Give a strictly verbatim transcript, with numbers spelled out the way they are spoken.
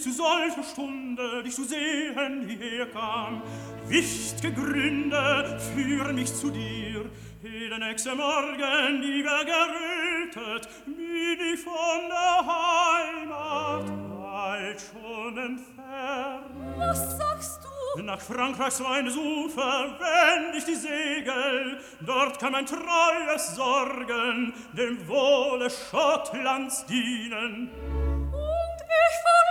zu solcher Stunde dich zu sehen hierher kam. Wichtige Gründe führen mich zu dir. Der nächste Morgen, die wir gerettet, bin ich von der Heimat weit schon entfernt. Was sagst du? Nach Frankreichs Weines Ufer wend ich die Segel, dort kann mein treues Sorgen dem Wohle Schottlands dienen. Und ich